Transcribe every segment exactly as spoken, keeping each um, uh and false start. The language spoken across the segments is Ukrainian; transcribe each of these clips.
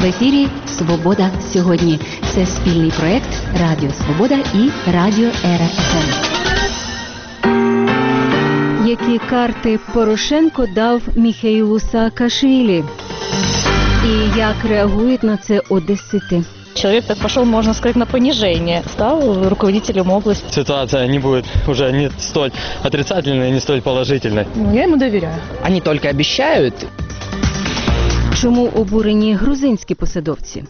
В ефірі «Свобода сьогодні». Це спільний проект Радіо Свобода і Радіо Ера еф ем. Які карти Порошенко дав Міхеїлу Саакашвілі? І як реагують на це одесити? Человек так пошел, можно сказать, на понижение. Стал руководителем области. Ситуация не будет уже не столь отрицательной, не столь положительной. Я ему доверяю. Они только обещают. Чому обурені грузинські посадовці?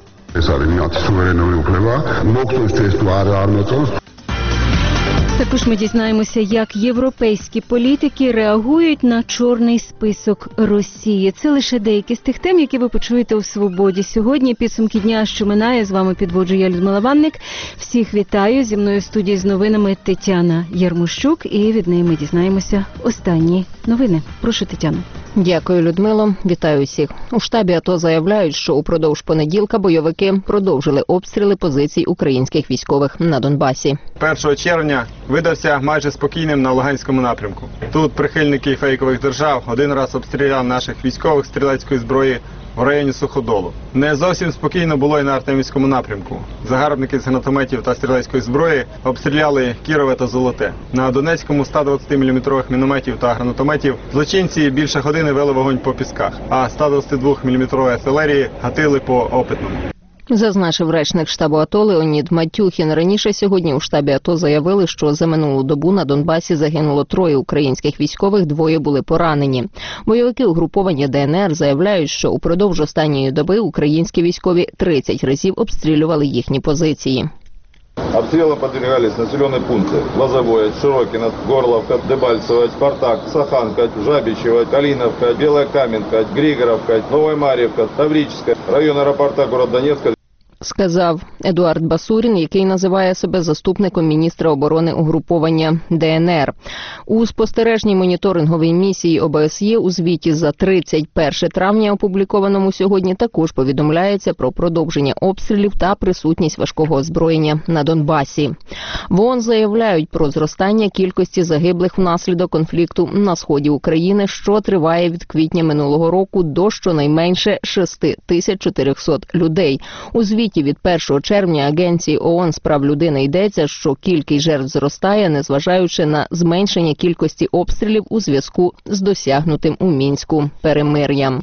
Також ми дізнаємося, як європейські політики реагують на чорний список Росії. Це лише деякі з тих тем, які ви почуєте у «Свободі». Сьогодні підсумки дня, що минає. З вами підводжу я, Людмила Ванник. Всіх вітаю. Зі мною в студії з новинами Тетяна Ярмощук. І від неї ми дізнаємося останні новини. Прошу, Тетяно. Дякую, Людмило. Вітаю всіх. У штабі АТО заявляють, що упродовж понеділка бойовики продовжили обстріли позицій українських військових на Донбасі. першого червня видався майже спокійним на Луганському напрямку. Тут прихильники фейкових держав один раз обстріляв наших військових стрілецької зброї в районі Суходолу. Не зовсім спокійно було і на Артемівському напрямку. Загарбники з гранатометів та стрілецької зброї обстріляли Кірове та Золоте. На Донецькому ста двадцятиміліметрових мінометів та гранатометів злочинці більше години вели вогонь по пісках, а ста двадцятидвоміліметрової артилерії гатили по Опитному. Зазначив речник штабу АТО Леонід Матюхін. Раніше сьогодні у штабі АТО заявили, що за минулу добу на Донбасі загинуло троє українських військових, двоє були поранені. Бойовики угруповання ДНР заявляють, що упродовж останньої доби українські військові тридцять разів обстрілювали їхні позиції. Обстрелам подвергались населенные пункты Лозовое, Широкино, Горловка, Дебальцево, Спартак, Саханка, Жабичево, Калиновка, Белая Каменка, Григоровка, Новая Марьевка, Таврическая, район аэропорта город Донецка. Сказав Едуард Басурін, який називає себе заступником міністра оборони угруповання ДНР. У спостережній моніторинговій місії О Б С Є у звіті за тридцять перше травня, опублікованому сьогодні, також повідомляється про продовження обстрілів та присутність важкого озброєння на Донбасі. В ООН заявляють про зростання кількості загиблих внаслідок конфлікту на сході України, що триває від квітня минулого року до щонайменше шість тисяч чотириста людей. У звіті від першого червня Агенції ООН з прав людини йдеться, що кількість жертв зростає, незважаючи на зменшення кількості обстрілів у зв'язку з досягнутим у Мінську перемир'ям.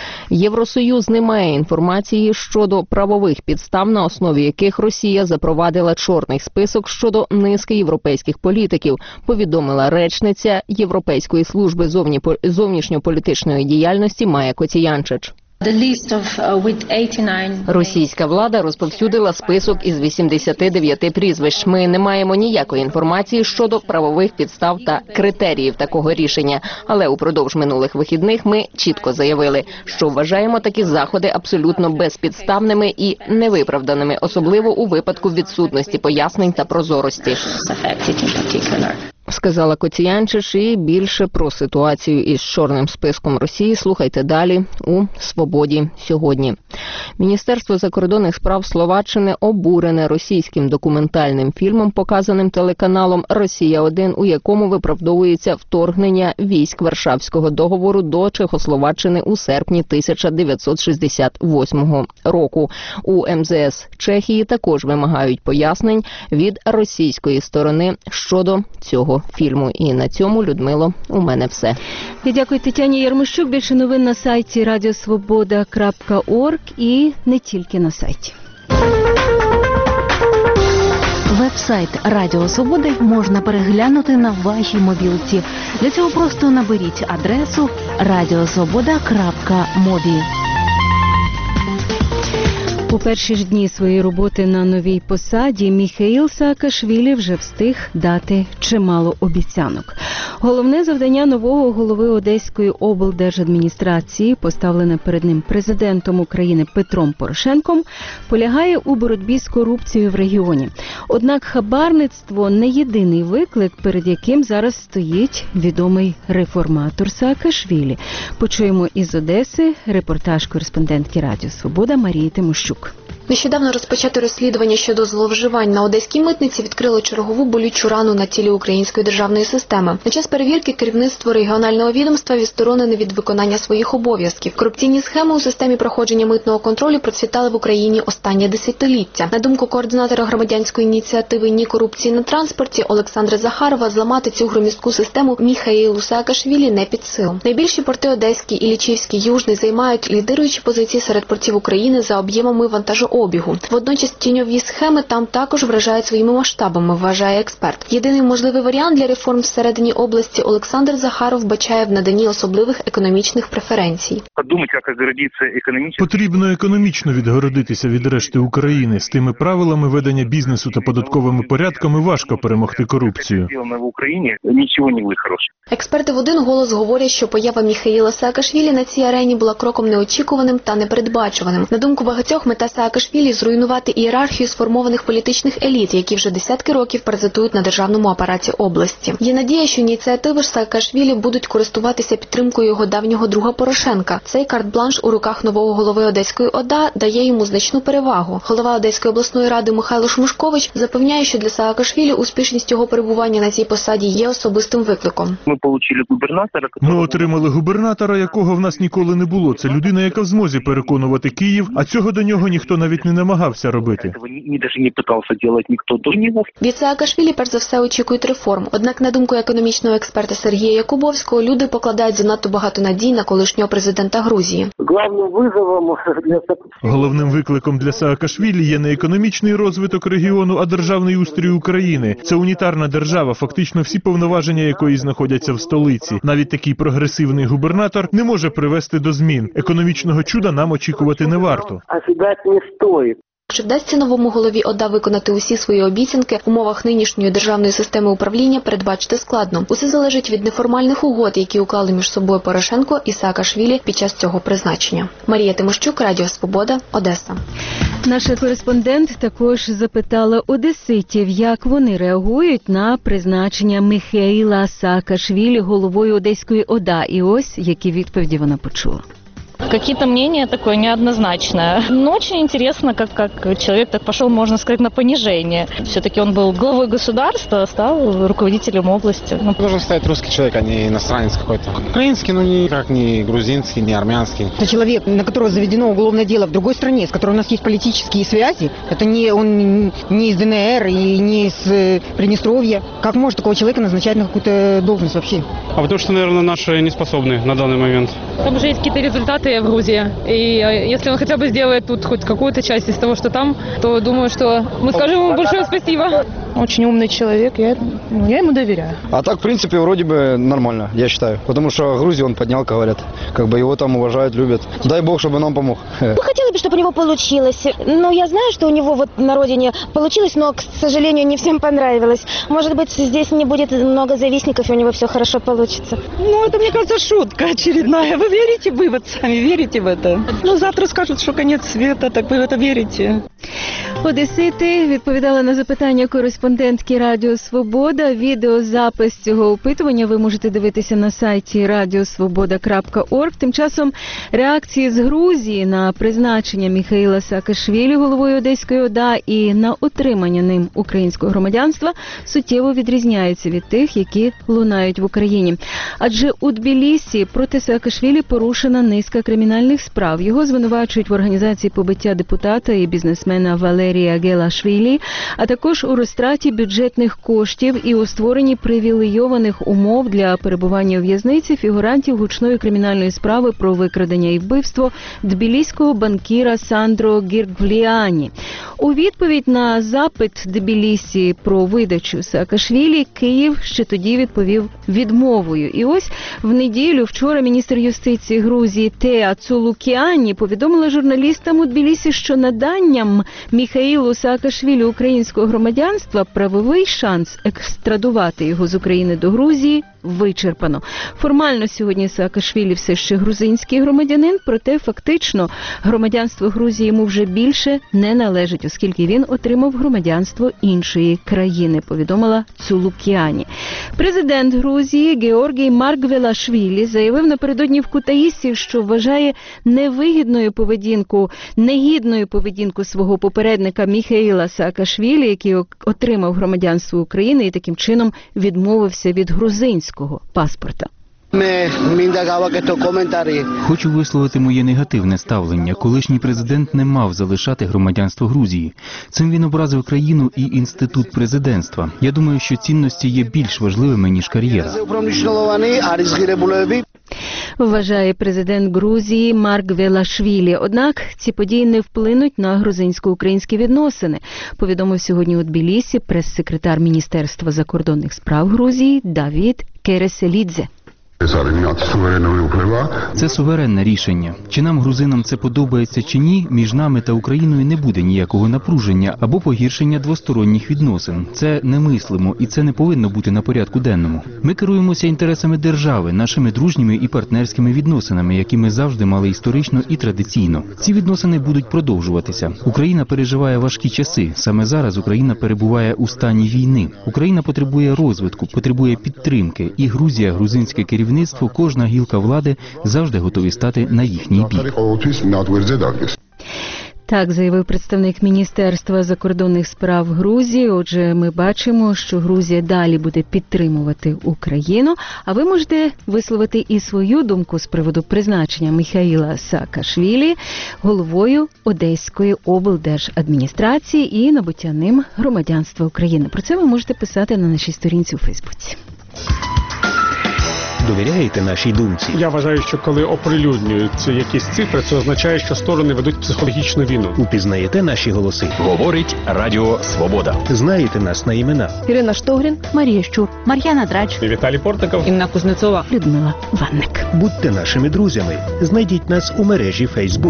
Євросоюз не має інформації щодо правових підстав, на основі яких Росія запровадила чорний список щодо низки європейських політиків, повідомила речниця Європейської служби зовнішньополітичної діяльності Майя Коціянчич. Російська влада розповсюдила список із вісімдесяти дев'яти прізвищ. Ми не маємо ніякої інформації щодо правових підстав та критеріїв такого рішення. Але упродовж минулих вихідних ми чітко заявили, що вважаємо такі заходи абсолютно безпідставними і невиправданими, особливо у випадку відсутності пояснень та прозорості. Сказала Коціянчиш. І більше про ситуацію із чорним списком Росії слухайте далі у «Свободі сьогодні». Міністерство закордонних справ Словаччини обурене російським документальним фільмом, показаним телеканалом «Росія один», у якому виправдовується вторгнення військ Варшавського договору до Чехословаччини у серпні тисяча дев'ятсот шістдесят восьмого року. У Ем Зе Ес Чехії також вимагають пояснень від російської сторони щодо цього фільму. І на цьому, Людмило, у мене все. І дякую Тетяні Ярмощук. Більше новин на сайті радіосвобода крапка орг і не тільки на сайті. Веб-сайт Радіо Свободи можна переглянути на вашій мобілці. Для цього просто наберіть адресу радіосвобода крапка мобі. У перші ж дні своєї роботи на новій посаді Міхеїл Саакашвілі вже встиг дати чимало обіцянок. Головне завдання нового голови Одеської облдержадміністрації, поставлене перед ним президентом України Петром Порошенком, полягає у боротьбі з корупцією в регіоні. Однак хабарництво не єдиний виклик, перед яким зараз стоїть відомий реформатор Саакашвілі. Почуємо із Одеси репортаж кореспондентки Радіо Свобода Марії Тимощук. Ткачук. Нещодавно розпочато розслідування щодо зловживань на одеській митниці відкрило чергову болючу рану на тілі української державної системи. На час перевірки керівництво регіонального відомства відсторонене від виконання своїх обов'язків. Корупційні схеми у системі проходження митного контролю процвітали в Україні останнє десятиліття. На думку координатора громадянської ініціативи «Ні корупції на транспорті» Олександра Захарова, зламати цю громіздку систему Міхеїлу Саакашвілі не під силу. Найбільші порти Одеський, Іллічівський, Южний займають лідируючі позиції серед портів України за об'ємами вантажообігу. Водночас тіньові схеми там також вражають своїми масштабами, вважає експерт. Єдиний можливий варіант для реформ всередині області Олександр Захаров бачає в наданні особливих економічних преференцій. Подумати, як відгородитися економічно. Потрібно економічно відгородитися від решти України. З тими правилами ведення бізнесу та податковими порядками важко перемогти корупцію. В Україні нічого не буде хорошого. Експерти в один голос говорять, що поява Міхеїла Саакашвілі на цій арені була кроком неочікуваним та непередбачуваним. На думку багатьох, мета Саакашвілі – зруйнувати ієрархію сформованих політичних еліт, які вже десятки років паразитують на державному апараті області. Є надія, що ініціативи ж Саакашвілі будуть користуватися підтримкою його давнього друга Порошенка. Цей карт-бланш у руках нового голови Одеської ОДА дає йому значну перевагу. Голова Одеської обласної ради Михайло Шмушкович запевняє, що для Саакашвілі успішність його перебування на цій посаді є особистим викликом. Ми отримали губернатора. Ми отримали губернатора, якого в нас ніколи не було. Це людина, яка в змозі переконувати Київ, а цього до нього ніхто навіть не намагався робити. Від Саакашвілі перш за все очікують реформ. Однак, на думку економічного експерта Сергія Якубовського, люди покладають занадто багато надій на колишнього президента Грузії. Головним викликом для Саакашвілі є не економічний розвиток регіону, а державний устрій України. Це унітарна держава, фактично всі повноваження якої знаходяться в столиці. Навіть такий прогресивний губернатор не може привести до змін. Економічного чуда нам очікувати не варто. Чи вдасться новому голові ОДА виконати усі свої обіцянки в умовах нинішньої державної системи управління, передбачити складно. Усе залежить від неформальних угод, які уклали між собою Порошенко і Саакашвілі під час цього призначення. Марія Тимощук, Радіо Свобода, Одеса. Наша кореспондент також запитала одеситів, як вони реагують на призначення Міхеїла Саакашвілі головою Одеської ОДА. І ось які відповіді вона почула. Какие-то мнения такое неоднозначное. Но очень интересно, как, как человек так пошел, можно сказать, на понижение. Все-таки он был главой государства, стал руководителем области. Ну, должен стать русский человек, а не иностранец какой-то. Украинский, ну никак не грузинский, не армянский. Это человек, на которого заведено уголовное дело в другой стране, с которой у нас есть политические связи. Это не он не из ДНР и не из Приднестровья. Как может такого человека назначать на какую-то должность вообще? А потому что, наверное, наши не способны на данный момент. Там уже есть какие-то результаты в Грузии. И если он хотя бы сделает тут хоть какую-то часть из того, что там, то думаю, что мы скажем ему большое спасибо. Очень умный человек, я, я ему доверяю. А так, в принципе, вроде бы нормально, я считаю. Потому что Грузию он поднял, говорят. Как бы его там уважают, любят. Дай бог, чтобы нам помог. Ну, хотела бы, чтобы у него получилось. Но я знаю, что у него вот на родине получилось, но, к сожалению, не всем понравилось. Может быть, здесь не будет много завистников, и у него все хорошо получится. Ну, это, мне кажется, шутка очередная. Вы верите, вы вот сами верите в это? Ну, завтра скажут, что конец света, так вы в это верите? Одесити відповідали на запитання кореспондентки Радіо Свобода. Відеозапис цього опитування ви можете дивитися на сайті радіосвобода крапка орг. Тим часом реакції з Грузії на призначення Міхеїла Саакашвілі головою Одеської ОДА і на отримання ним українського громадянства суттєво відрізняються від тих, які лунають в Україні. Адже у Тбілісі проти Саакашвілі порушена низка кримінальних справ. Його звинувачують в організації побиття депутата і бізнесмена Валерія Гелашвілі, а також у розтраті бюджетних коштів і у створенні привілейованих умов для перебування у в'язниці фігурантів гучної кримінальної справи про викрадення і вбивство тбіліського банкіра Сандро Гіргвліані. У відповідь на запит Тбілісі про видачу Саакашвілі Київ ще тоді відповів відмовою. І ось в неділю вчора міністр юстиції Грузії Теа Цулукіані повідомила журналістам у Тбілісі, що наданням Міхеїла Міхаїлу Саакашвілі українського громадянства, правовий шанс екстрадувати його з України до Грузії вичерпано. Формально сьогодні Саакашвілі все ще грузинський громадянин, проте фактично громадянство Грузії йому вже більше не належить, оскільки він отримав громадянство іншої країни, повідомила Цулукіані. Президент Грузії Георгій Маргвелашвілі заявив напередодні в Кутаїсі, що вважає невигідною поведінку, негідною поведінку свого попередника Міхаїла Саакашвілі, який отримав громадянство України і таким чином відмовився від грузинського паспорта. Хочу висловити моє негативне ставлення. Колишній президент не мав залишати громадянство Грузії. Цим він образив країну і інститут президентства. Я думаю, що цінності є більш важливими, ніж кар'єра. Вважає президент Грузії Маргвелашвілі. Однак ці події не вплинуть на грузинсько-українські відносини, повідомив сьогодні у Тбілісі прес-секретар Міністерства закордонних справ Грузії Давід Кереселідзе. Це суверенне рішення. Чи нам, грузинам, це подобається чи ні, між нами та Україною не буде ніякого напруження або погіршення двосторонніх відносин. Це немислимо і це не повинно бути на порядку денному. Ми керуємося інтересами держави, нашими дружніми і партнерськими відносинами, які ми завжди мали історично і традиційно. Ці відносини будуть продовжуватися. Україна переживає важкі часи. Саме зараз Україна перебуває у стані війни. Україна потребує розвитку, потребує підтримки. І Грузія, грузинське керівництво, кожна гілка влади завжди готові стати на їхній бік. Так заявив представник Міністерства закордонних справ Грузії. Отже, ми бачимо, що Грузія далі буде підтримувати Україну. А ви можете висловити і свою думку з приводу призначення Міхаїла Саакашвілі головою Одеської облдержадміністрації і набуття ним громадянства України. Про це ви можете писати на нашій сторінці у Фейсбуці. Довіряєте нашій думці? Я вважаю, що коли оприлюднюються якісь цифри, це означає, що сторони ведуть психологічну війну. Упізнаєте наші голоси? Говорить Радіо Свобода. Знаєте нас на імена? Ірина Штогрін, Марія Щур, Мар'яна Драч, Віталій Портников, Інна Кузнецова, Людмила Ванник. Будьте нашими друзями. Знайдіть нас у мережі Фейсбук.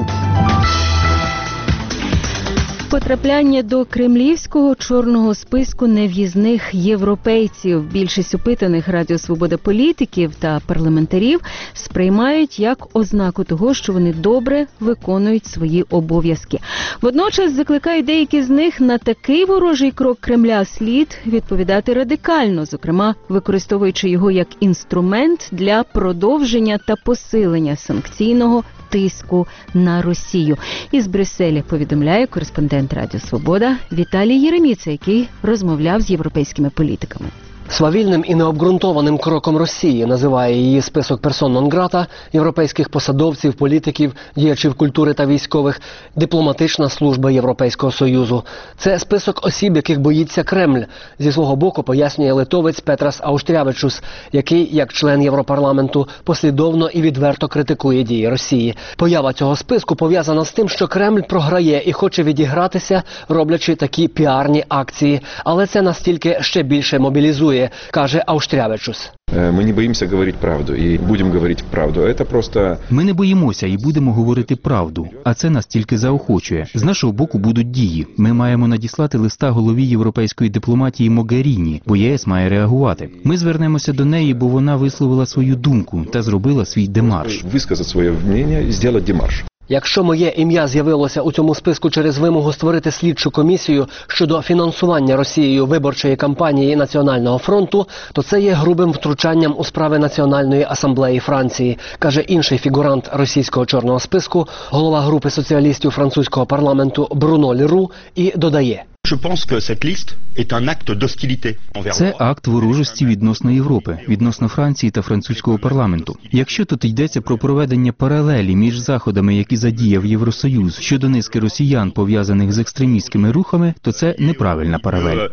Потрапляння до кремлівського чорного списку нев'їзних європейців. Більшість опитаних Радіо Свобода політиків та парламентарів сприймають як ознаку того, що вони добре виконують свої обов'язки. Водночас закликають деякі з них на такий ворожий крок Кремля слід відповідати радикально, зокрема використовуючи його як інструмент для продовження та посилення санкційного тиску на Росію. Із Брюсселя повідомляє кореспондент Радіо Свобода Віталій Єреміца, який розмовляв з європейськими політиками. Свавільним і необґрунтованим кроком Росії називає її список персон нон-грата європейських посадовців, політиків, діячів культури та військових, дипломатична служба Європейського Союзу. Це список осіб, яких боїться Кремль. Зі свого боку пояснює литовець Петрас Ауштрявичус, який, як член Європарламенту, послідовно і відверто критикує дії Росії. Поява цього списку пов'язана з тим, що Кремль програє і хоче відігратися, роблячи такі піарні акції. Але це настільки ще більше мобілізує, каже Ауштрявичус. Ми не боїмося говорити правду і будемо говорити правду. Це просто... Ми не боїмося і будемо говорити правду, а це нас тільки заохочує. З нашого боку будуть дії. Ми маємо надіслати листа голові європейської дипломатії Могеріні, бо ЄС має реагувати. Ми звернемося до неї, бо вона висловила свою думку та зробила свій демарш. Висказати своє мнення і зробити демарш. Якщо моє ім'я з'явилося у цьому списку через вимогу створити слідчу комісію щодо фінансування Росією виборчої кампанії Національного фронту, то це є грубим втручанням у справи Національної асамблеї Франції, каже інший фігурант російського чорного списку, голова групи соціалістів французького парламенту Бруно Леру, і додає. Це акт ворожості відносно Європи, відносно Франції та французького парламенту. Якщо тут йдеться про проведення паралелі між заходами, які задіяв Євросоюз щодо низки росіян, пов'язаних з екстремістськими рухами, то це неправильна паралель.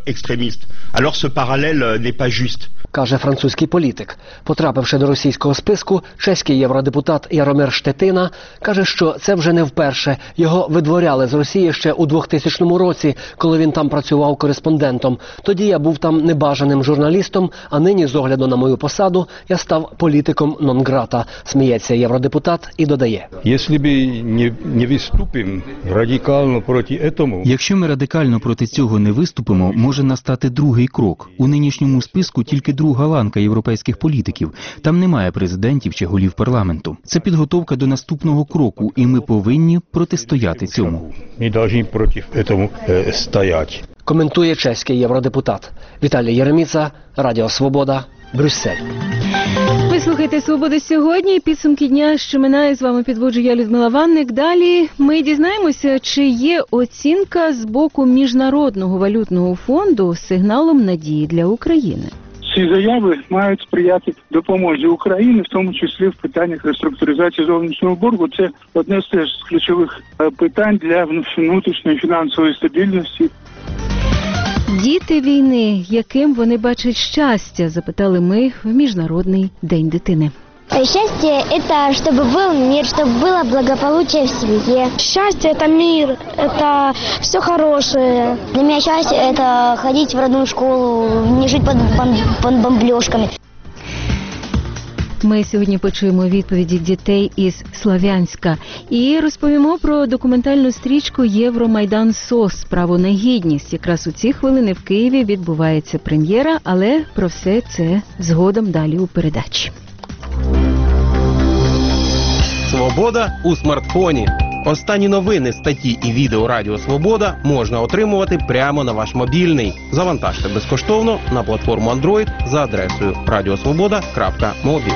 Каже французький політик. Потрапивши до російського списку, чеський євродепутат Яромир Штетина каже, що це вже не вперше. Його видворяли з Росії ще у двохтисячному році, коли він він там працював кореспондентом. Тоді я був там небажаним журналістом, а нині, з огляду на мою посаду, я став політиком нон-грата, сміється євродепутат і додає. Якщо б не, не виступимо радикально проти цього... Якщо ми радикально проти цього не виступимо, може настати другий крок. У нинішньому списку тільки друга ланка європейських політиків. Там немає президентів чи голів парламенту. Це підготовка до наступного кроку, і ми повинні протистояти цьому. Ми повинні проти цього стояти. Коментує чеський євродепутат. Віталій Єреміца, Радіо Свобода, Брюссель. Ви слухаєте «Свободу сьогодні». Підсумки дня, що минає, з вами підводжу я, Людмила Ванник. Далі ми дізнаємося, чи є оцінка з боку Міжнародного валютного фонду сигналом надії для України. Ці заяви мають сприяти допомозі Україні, в тому числі в питаннях реструктуризації зовнішнього боргу. Це одне з теж з ключових питань для внутрішньої фінансової стабільності. Діти війни, яким вони бачать щастя, запитали ми в Міжнародний день дитини. Счастье – это чтобы был мир, чтобы было благополучие в семье. Счастье – это мир, это все хорошее. Для меня счастье – это ходить в родную школу, не жить под, под бомблёжками. Ми сьогодні почуємо відповіді дітей із Слов'янська і розповімо про документальну стрічку «Євромайдан СОС. Право на гідність». Якраз у ці хвилини в Києві відбувається прем'єра, але про все це згодом далі у передачі. Свобода у смартфоні. Останні новини, статті і відео Радіо Свобода можна отримувати прямо на ваш мобільний. Завантажте безкоштовно на платформу Android за адресою радіосвобода крапка мобі.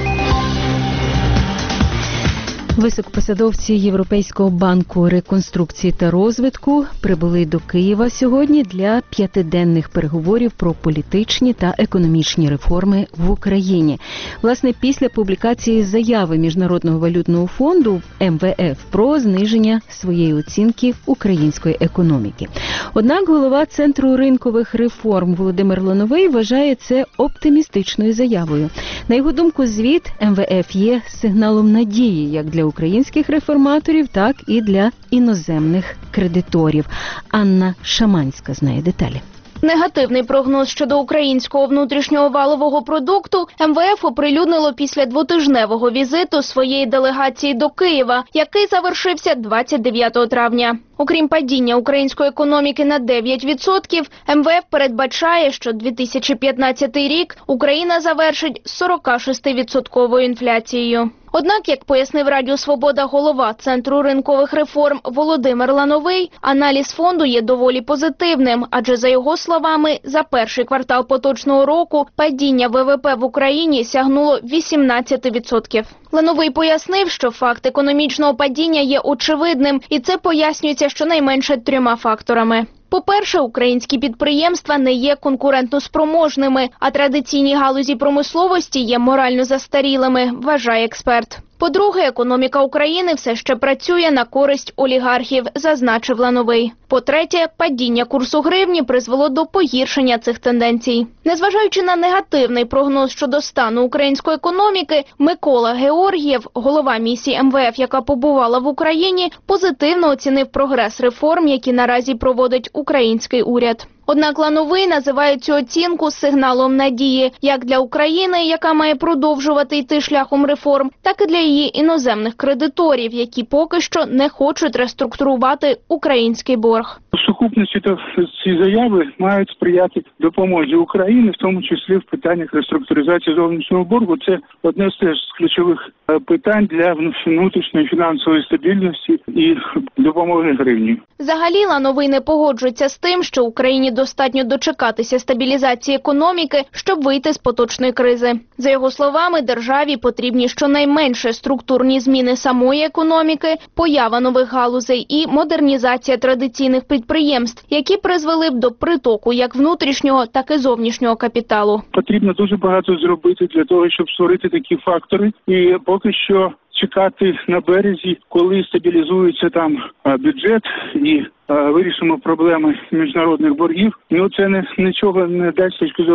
Високопосадовці Європейського банку реконструкції та розвитку прибули до Києва сьогодні для п'ятиденних переговорів про політичні та економічні реформи в Україні. Власне, після публікації заяви Міжнародного валютного фонду Ем Ве Еф про зниження своєї оцінки української економіки. Однак голова Центру ринкових реформ Володимир Лановий вважає це оптимістичною заявою. На його думку, звіт Ем Ве Еф є сигналом надії як для українських реформаторів, так і для іноземних кредиторів. Анна Шаманська знає деталі. Негативний прогноз щодо українського внутрішнього валового продукту Ем Ве Еф оприлюднило після двотижневого візиту своєї делегації до Києва, який завершився двадцять дев'ятого травня. Окрім падіння української економіки на дев'ять відсотків, Ем Ве Еф передбачає, що дві тисячі п'ятнадцятий рік Україна завершить з сорок шість відсотків інфляцією. Однак, як пояснив Радіо Свобода голова Центру ринкових реформ Володимир Лановий, аналіз фонду є доволі позитивним, адже, за його словами, за перший квартал поточного року падіння Ве Ве Пе в Україні сягнуло вісімнадцять відсотків. Лановий пояснив, що факт економічного падіння є очевидним, і це пояснюється щонайменше трьома факторами. По-перше, українські підприємства не є конкурентоспроможними, а традиційні галузі промисловості є морально застарілими, вважає експерт. По-друге, економіка України все ще працює на користь олігархів, зазначив Лановий. По-третє, падіння курсу гривні призвело до погіршення цих тенденцій. Незважаючи на негативний прогноз щодо стану української економіки, Микола Георгієв, голова місії Ем Ве Еф, яка побувала в Україні, позитивно оцінив прогрес реформ, які наразі проводить український уряд. Однак Лановий називає цю оцінку сигналом надії як для України, яка має продовжувати йти шляхом реформ, так і для її іноземних кредиторів, які поки що не хочуть реструктурувати український борг. У сукупності ці заяви мають сприяти допомозі України, в тому числі в питаннях реструктуризації зовнішнього боргу. Це одне з теж з ключових питань для внутрішньої фінансової стабільності і допомоги гривні. Взагалі Лановий не погоджується з тим, що Україні достатньо дочекатися стабілізації економіки, щоб вийти з поточної кризи. За його словами, державі потрібні щонайменше структурні зміни самої економіки, поява нових галузей і модернізація традиційних підприємств, які призвели б до притоку як внутрішнього, так і зовнішнього капіталу. Потрібно дуже багато зробити для того, щоб створити такі фактори, і поки що чекати на березі, коли стабілізується там бюджет і вирішимо проблеми міжнародних боргів. Ну, це не, нічого не дасть з точки зору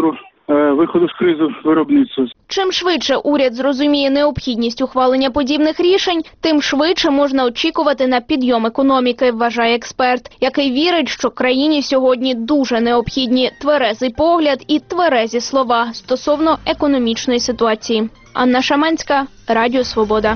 виходу з кризи виробництва. Чим швидше уряд зрозуміє необхідність ухвалення подібних рішень, тим швидше можна очікувати на підйом економіки, вважає експерт, який вірить, що країні сьогодні дуже необхідні тверезий погляд і тверезі слова стосовно економічної ситуації. Анна Шаманська, Радіо Свобода.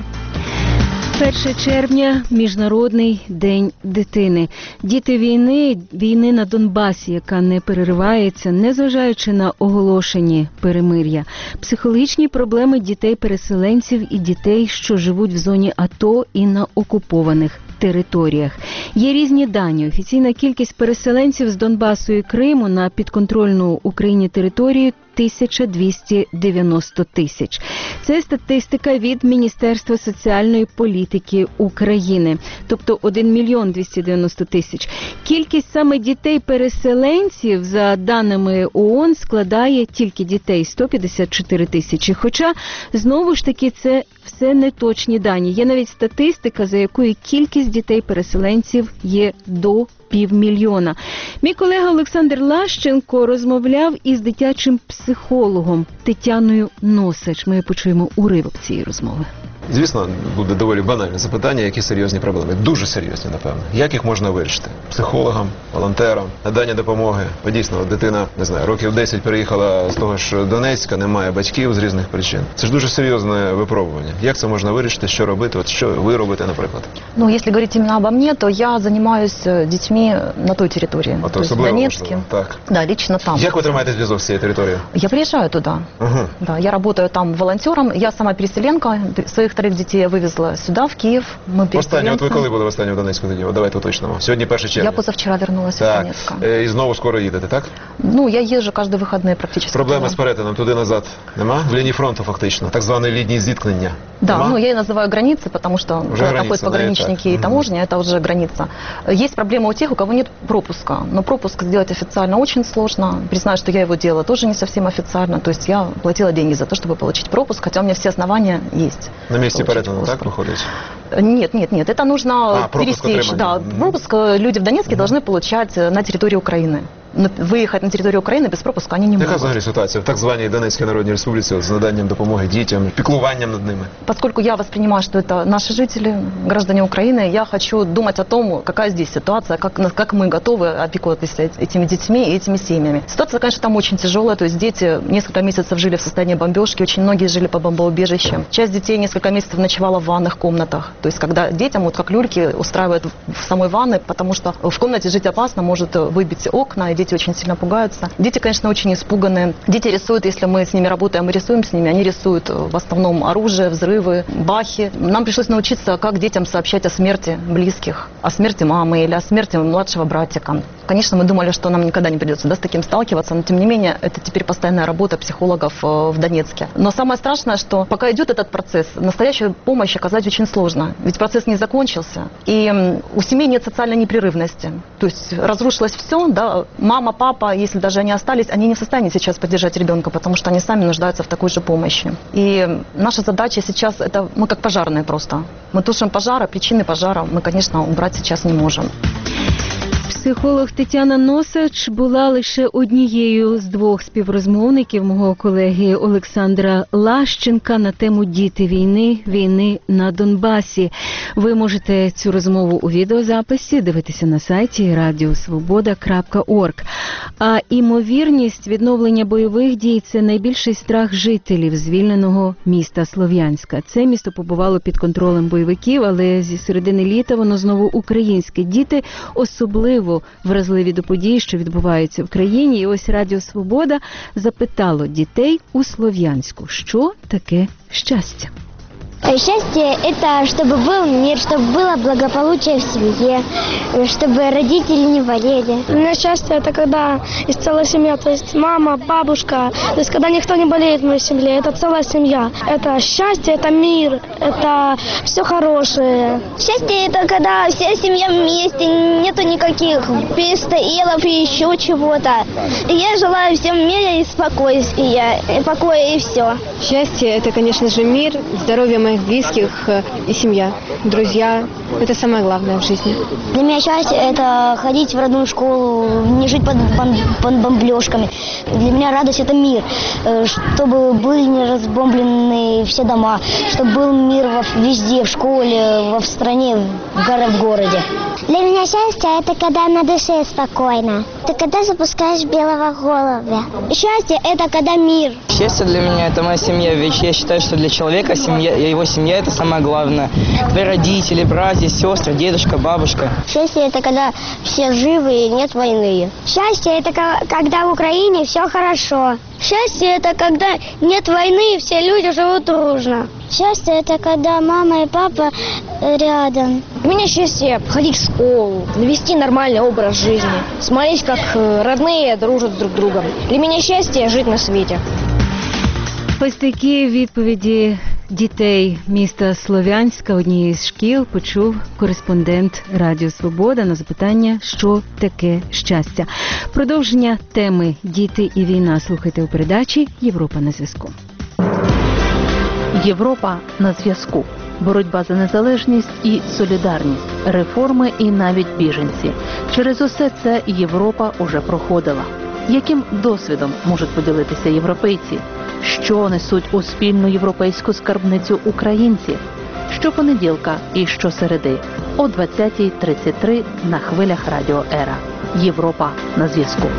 перше червня – Міжнародний день дитини. Діти війни, війни на Донбасі, яка не переривається, незважаючи на оголошені перемир'я. Психологічні проблеми дітей-переселенців і дітей, що живуть в зоні АТО і на окупованих територіях. Є різні дані. Офіційна кількість переселенців з Донбасу і Криму на підконтрольну Україні територію – тисяча двісті дев'яносто тисяч. Це статистика від Міністерства соціальної політики України, тобто один мільйон двісті дев'яносто тисяч. Кількість саме дітей-переселенців, за даними ООН, складає тільки дітей сто п'ятдесят чотири тисячі. Хоча, знову ж таки, це все неточні дані. Є навіть статистика, за якою кількість дітей-переселенців є до півмільйона. Мій колега Олександр Лащенко розмовляв із дитячим психологом Тетяною Носач. Ми почуємо уривок цієї розмови. Звісно, буде доволі банальне запитання, які серйозні проблеми. Дуже серйозні, напевно. Як їх можна вирішити? Психологам, волонтерам, надання допомоги. Бо дійсно, дитина, не знаю, років десять переїхала з того ж Донецька, немає батьків з різних причин. Це ж дуже серйозне випробування. Як це можна вирішити, що робити? От що ви робите, наприклад? Ну, если говорить именно обо мне, то я занимаюсь детьми на той территории. А то есть в Донецке. Так. Да, лично там. Як ви тримаєте зв'язок з цією територією? Я приезжаю туда. Угу. Да, я работаю там волонтером. Я сама переселенка. Своих вторых детей я вывезла сюда, в Киев. Мы переселенцы. Останнє, от ви коли були в останньому Донецьку тоді? От давайте уточнимо. Сьогодні перше червня. Я позавчера вернулась из Так. Донецка. Е, І знову скоро їдете, так? Ну, я езжу каждые выходные практически. Проблеми туда. з перетином туди-назад нема? В лінії фронту фактично. Так звані лінії зіткнення. Да, Нема? ну я и называю границы, потому что Уже когда граница, находят пограничники да, и это. таможня, это уже граница. Есть проблема у тех, у кого нет пропуска. Но пропуск сделать официально очень сложно. Признаю, что я его делала тоже не совсем официально. То есть я платила деньги за то, чтобы получить пропуск, хотя у меня все основания есть. На місці получить перетину, пропуск. так виходить? Нет, нет, нет. Это нужно А, пропуск пересечь. Да, отримання. пропуск люди в Донецке должны получать на территории Украины. Но выехать на территорию Украины без пропуска они не Яка могут. взагалі ситуація в так званій Донецькій Народній Республіці от, з наданням допомоги дітям, піклуванням над ними? Поскольку я воспринимаю, что это наши жители, граждане Украины, я хочу думать о том, какая здесь ситуация, как, как мы готовы опекуваться этими детьми и этими семьями. Ситуация, конечно, там очень тяжелая, то есть дети несколько месяцев жили в состоянии бомбежки, очень многие жили по бомбоубежищам. Часть детей несколько месяцев ночевала в ванных комнатах, то есть когда детям, вот как люльки, устраивают в самой ванной, потому что в комнате жить опасно, может выбить окна, и дети очень сильно пугаются. Дети, конечно, очень испуганные. Дети рисуют, если мы с ними работаем, мы рисуем с ними, они рисуют в основном оружие, взрывы, бахи. Нам пришлось научиться, как детям сообщать о смерти близких, о смерти мамы или о смерти младшего братика. Конечно, мы думали, что нам никогда не придется, да, с таким сталкиваться, но тем не менее, это теперь постоянная работа психологов э, в Донецке. Но самое страшное, что пока идет этот процесс, настоящую помощь оказать очень сложно. Ведь процесс не закончился, и м, у семей нет социальной непрерывности. То есть разрушилось все, да, мама, папа, если даже они остались, они не в состоянии сейчас поддержать ребенка, потому что они сами нуждаются в такой же помощи. И наша задача сейчас, это мы как пожарные просто. Мы тушим пожары, причины пожара мы, конечно, убрать сейчас не можем. Психолог Тетяна Носач була лише однією з двох співрозмовників мого колеги Олександра Лащенка на тему «Діти війни, війни на Донбасі». Ви можете цю розмову у відеозаписі дивитися на сайті радіо свобода крапка орг. А імовірність відновлення бойових дій – це найбільший страх жителів звільненого міста Слов'янська. Це місто побувало під контролем бойовиків, але зі середини літа воно знову українське. Діти особливо вразливі до подій, що відбуваються в країні. І ось Радіо Свобода запитало дітей у Слов'янську, що таке щастя. Счастье – это чтобы был мир, чтобы было благополучие в семье, чтобы родители не болели. У меня счастье – это когда есть целая семья, то есть мама, бабушка, то есть когда никто не болеет в моей семье, это целая семья. Это счастье, это мир, это все хорошее. Счастье – это когда вся семья вместе, нету никаких перестоелов и еще чего-то. И я желаю всем мира и спокойствия, и покоя, и все. Счастье – это, конечно же, мир, здоровье моих близких и семья, друзья, Это самое главное в жизни. Для меня счастье – это ходить в родную школу, не жить под, бом- под бомблежками. Для меня радость – это мир, э, чтобы были не разбомблены все дома, чтобы был мир во- везде, в школе, во в стране, в, горо- в городе. Для меня счастье – это когда на душе спокойно. Это когда запускаешь белого голубя. Счастье – это когда мир. Счастье для меня – это моя семья, ведь я считаю, что для человека семья, его семья – это самое главное. Твои родители, братья, сестры, дедушка, бабушка. Счастье – это когда все живы и нет войны. Счастье – это когда в Украине все хорошо. Счастье – это когда нет войны и все люди живут дружно. Счастье – это когда мама и папа рядом. У меня счастье ходить в школу, вести нормальный образ жизни, смотреть, как родные дружат друг с другом. Для меня счастье жить на свете. Ось такі відповіді дітей міста Слов'янська, однієї з шкіл, почув кореспондент Радіо Свобода на запитання, що таке щастя. Продовження теми «Діти і війна» слухайте у передачі «Європа на зв'язку». Європа на зв'язку. Боротьба за незалежність і солідарність, реформи і навіть біженці. Через усе це Європа уже проходила. Яким досвідом можуть поділитися європейці? Що несуть у спільну європейську скарбницю українці? Щопонеділка і щосереди о двадцятій тридцять три на хвилях Радіо Ера. Європа на зв'язку.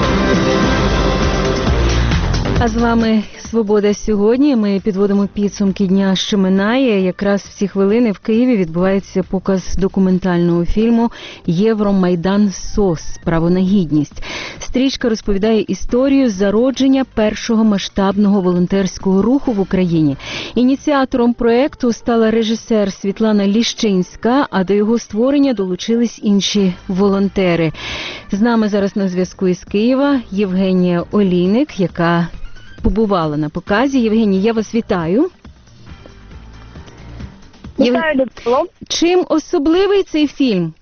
А з вами «Свобода сьогодні». Ми підводимо підсумки дня, що минає. Якраз в ці хвилини в Києві відбувається показ документального фільму «Євромайдан СОС. Право на гідність». Стрічка розповідає історію зародження першого масштабного волонтерського руху в Україні. Ініціатором проєкту стала режисер Світлана Ліщинська, а до його створення долучились інші волонтери. З нами зараз на зв'язку із Києва Євгенія Олійник, яка побувала на показі. Євгенія, я вас вітаю. Вітаю, Людмило. Чим особливий цей фільм?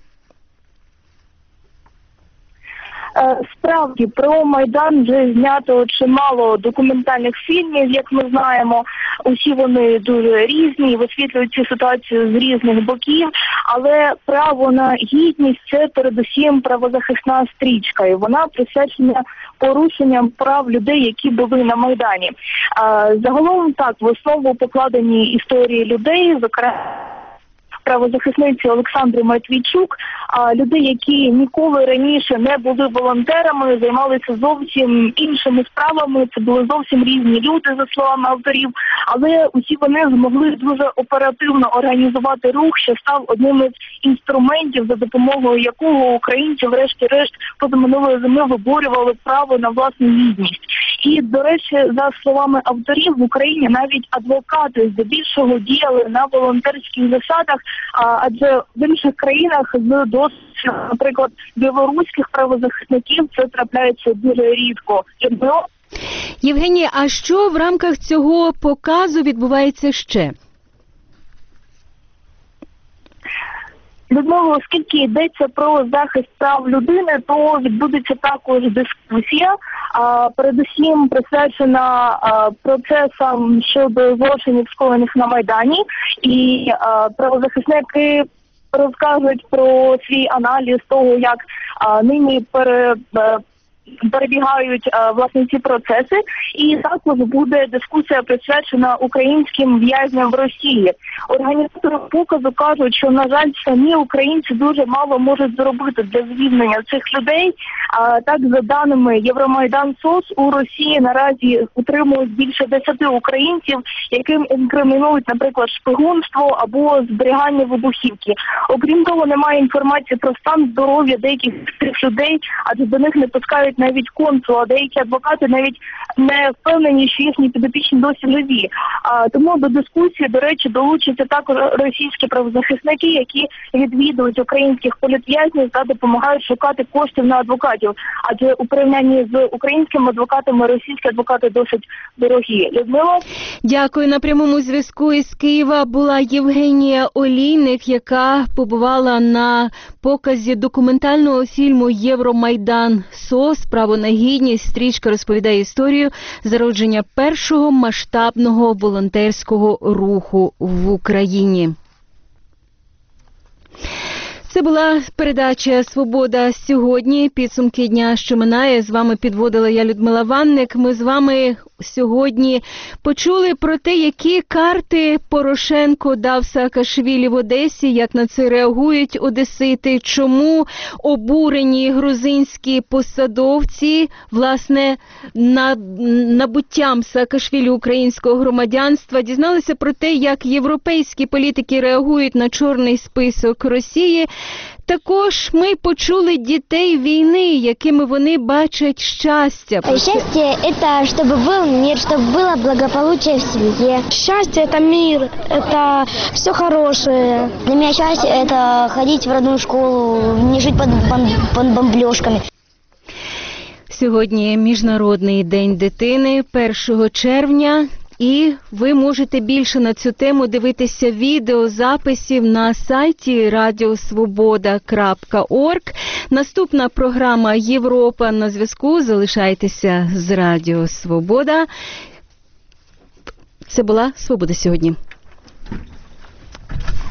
Справді, про Майдан вже знято чимало документальних фільмів, як ми знаємо. Усі вони дуже різні, висвітлюють цю ситуацію з різних боків, але право на гідність – це передусім правозахисна стрічка, і вона присвячена порушенням прав людей, які були на Майдані. Загалом так, в основу покладені історії людей, зокрема правозахисниці Олександри Матвійчук, а людей, які ніколи раніше не були волонтерами, займалися зовсім іншими справами, це були зовсім різні люди, за словами авторів, але усі вони змогли дуже оперативно організувати рух, що став одним із інструментів, за допомогою якого українці врешті-решт позаминулої зими виборювали право на власну гідність. І, до речі, за словами авторів, в Україні навіть адвокати здебільшого діяли на волонтерських засадах, адже в інших країнах з досвіду, наприклад, білоруських правозахисників це трапляється дуже рідко. Євгенія, а що в рамках цього показу відбувається ще? Людмила, оскільки йдеться про захист прав людини, то відбудеться також дискусія, а, передусім присвячена а, процесам щодо злочинів, скоєних на Майдані, і а, правозахисники розкажуть про свій аналіз того, як а, нині пере... перебігають власне ці процеси, і також буде дискусія присвячена українським в'язням в Росії. Організатори показу кажуть, що, на жаль, самі українці дуже мало можуть зробити для звільнення цих людей. А так, за даними Євромайдан СОС, у Росії наразі утримують більше десяти українців, яким інкримінують, наприклад, шпигунство або зберігання вибухівки. Окрім того, немає інформації про стан здоров'я деяких цих людей, адже до них не пускають навіть консул, а деякі адвокати навіть не впевнені, що їхні підопічні досі живі. А, тому до дискусії, до речі, долучаться також російські правозахисники, які відвідують українських політв'язнів та допомагають шукати коштів на адвокатів. Адже у порівнянні з українськими адвокатами російські адвокати досить дорогі. Людмила? Дякую. На прямому зв'язку із Києва була Євгенія Олійник, яка побувала на показі документального фільму «Євромайдан СОС. Право на гідність». Стрічка розповідає історію зародження першого масштабного волонтерського руху в Україні. Це була передача «Свобода сьогодні». Підсумки дня, що минає. З вами підводила я, Людмила Ванник. Ми з вами сьогодні почули про те, які карти Порошенко дав Саакашвілі в Одесі, як на це реагують одесити, чому обурені грузинські посадовці, власне, на набуттям Саакашвілі українського громадянства. Дізналися про те, як європейські політики реагують на чорний список Росії. Також ми почули дітей війни, якими вони бачать щастя. Счастье – это чтобы был мир, чтобы было благополучие в семье. Счастье – это мир, это все хорошее. Для меня счастье – это ходить в родную школу, не жить под, под бомблёжками. Сьогодні Міжнародний день дитини, першого червня. І ви можете більше на цю тему дивитися відеозаписів на сайті радіо свобода крапка орг. Наступна програма «Європа на зв'язку». Залишайтеся з Радіо Свобода. Це була «Свобода сьогодні».